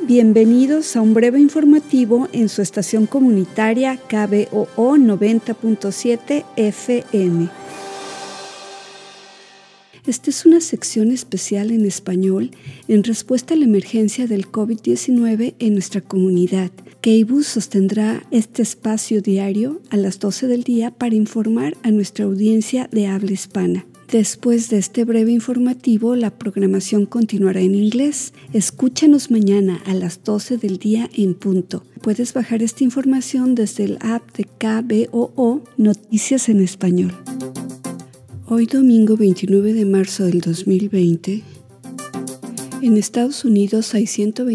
Bienvenidos a un breve informativo en su estación comunitaria KBOO 90.7 FM. Esta es una sección especial en español en respuesta a la emergencia del COVID-19 en nuestra comunidad. KBOO sostendrá este espacio diario a las 12 del día para informar a nuestra audiencia de habla hispana. Después de este breve informativo, la programación continuará en inglés. Escúchanos mañana a las 12 del día en punto. Puedes bajar esta información desde el app de KBOO Noticias en Español. Hoy domingo 29 de marzo del 2020, en Estados Unidos hay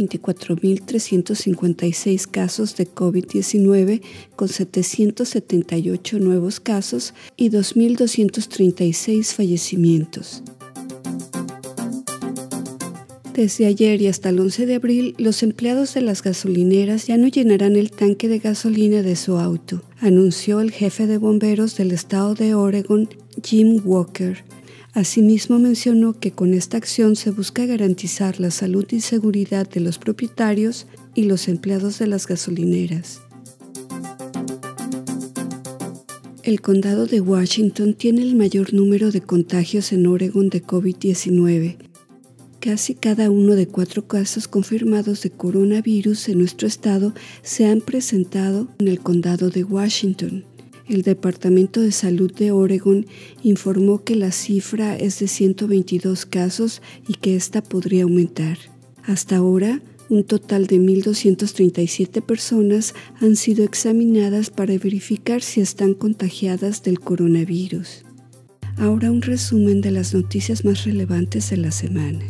124.356 casos de COVID-19 con 778 nuevos casos y 2.236 fallecimientos. Desde ayer y hasta el 11 de abril, los empleados de las gasolineras ya no llenarán el tanque de gasolina de su auto, anunció el jefe de bomberos del estado de Oregon, Jim Walker. Asimismo mencionó que con esta acción se busca garantizar la salud y seguridad de los propietarios y los empleados de las gasolineras. El condado de Washington tiene el mayor número de contagios en Oregon de COVID-19. Casi cada uno de 4 casos confirmados de coronavirus en nuestro estado se han presentado en el condado de Washington. El Departamento de Salud de Oregon informó que la cifra es de 122 casos y que esta podría aumentar. Hasta ahora, un total de 1.237 personas han sido examinadas para verificar si están contagiadas del coronavirus. Ahora un resumen de las noticias más relevantes de la semana.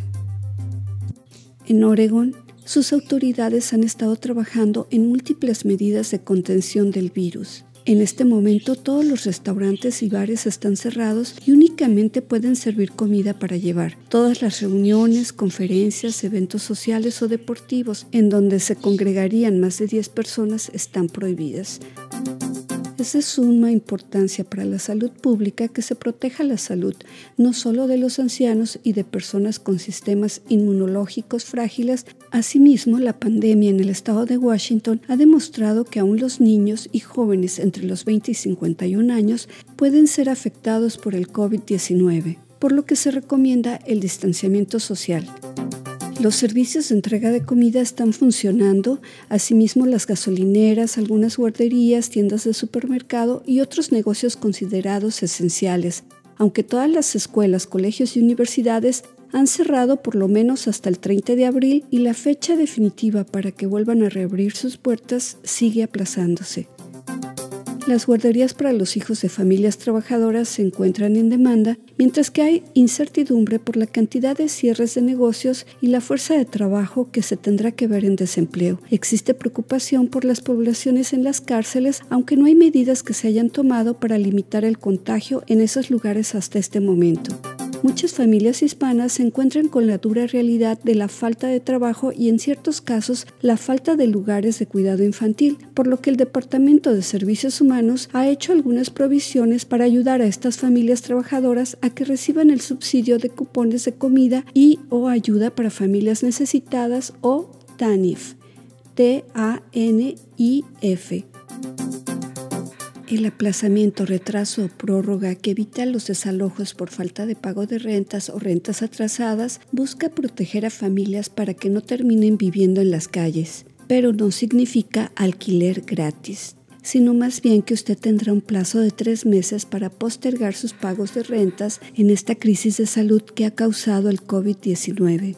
En Oregon, sus autoridades han estado trabajando en múltiples medidas de contención del virus. En este momento todos los restaurantes y bares están cerrados y únicamente pueden servir comida para llevar. Todas las reuniones, conferencias, eventos sociales o deportivos en donde se congregarían más de 10 personas están prohibidas. Es de suma importancia para la salud pública que se proteja la salud, no solo de los ancianos y de personas con sistemas inmunológicos frágiles. Asimismo, la pandemia en el estado de Washington ha demostrado que aún los niños y jóvenes entre los 20 y 51 años pueden ser afectados por el COVID-19, por lo que se recomienda el distanciamiento social. Los servicios de entrega de comida están funcionando, asimismo las gasolineras, algunas guarderías, tiendas de supermercado y otros negocios considerados esenciales, aunque todas las escuelas, colegios y universidades han cerrado por lo menos hasta el 30 de abril y la fecha definitiva para que vuelvan a reabrir sus puertas sigue aplazándose. Las guarderías para los hijos de familias trabajadoras se encuentran en demanda, mientras que hay incertidumbre por la cantidad de cierres de negocios y la fuerza de trabajo que se tendrá que ver en desempleo. Existe preocupación por las poblaciones en las cárceles, aunque no hay medidas que se hayan tomado para limitar el contagio en esos lugares hasta este momento. Muchas familias hispanas se encuentran con la dura realidad de la falta de trabajo y en ciertos casos la falta de lugares de cuidado infantil, por lo que el Departamento de Servicios Humanos ha hecho algunas provisiones para ayudar a estas familias trabajadoras a que reciban el subsidio de cupones de comida y o ayuda para familias necesitadas o TANF, TANIF. El aplazamiento, retraso o prórroga que evita los desalojos por falta de pago de rentas o rentas atrasadas busca proteger a familias para que no terminen viviendo en las calles, pero no significa alquiler gratis, sino más bien que usted tendrá un plazo de 3 meses para postergar sus pagos de rentas en esta crisis de salud que ha causado el COVID-19.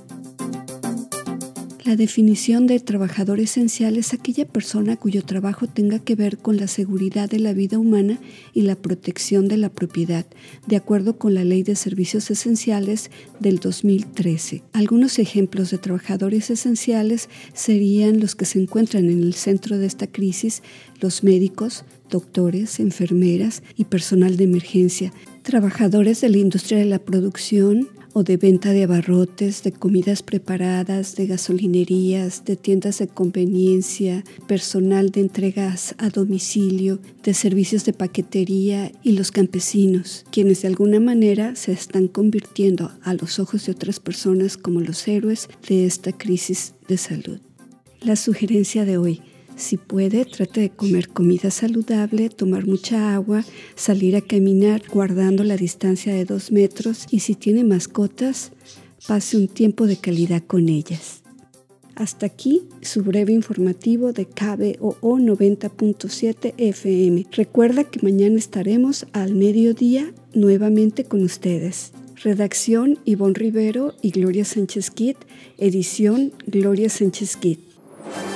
La definición de trabajador esencial es aquella persona cuyo trabajo tenga que ver con la seguridad de la vida humana y la protección de la propiedad, de acuerdo con la Ley de Servicios Esenciales del 2013. Algunos ejemplos de trabajadores esenciales serían los que se encuentran en el centro de esta crisis: los médicos, doctores, enfermeras y personal de emergencia, trabajadores de la industria de la producción o de venta de abarrotes, de comidas preparadas, de gasolinerías, de tiendas de conveniencia, personal de entregas a domicilio, de servicios de paquetería y los campesinos, quienes de alguna manera se están convirtiendo a los ojos de otras personas como los héroes de esta crisis de salud. La sugerencia de hoy: si puede, trate de comer comida saludable, tomar mucha agua, salir a caminar guardando la distancia de 2 metros y si tiene mascotas, pase un tiempo de calidad con ellas. Hasta aquí su breve informativo de KBOO 90.7 FM. Recuerda que mañana estaremos al mediodía nuevamente con ustedes. Redacción: Ivonne Rivero y Gloria Sánchez Kit. Edición: Gloria Sánchez Kit.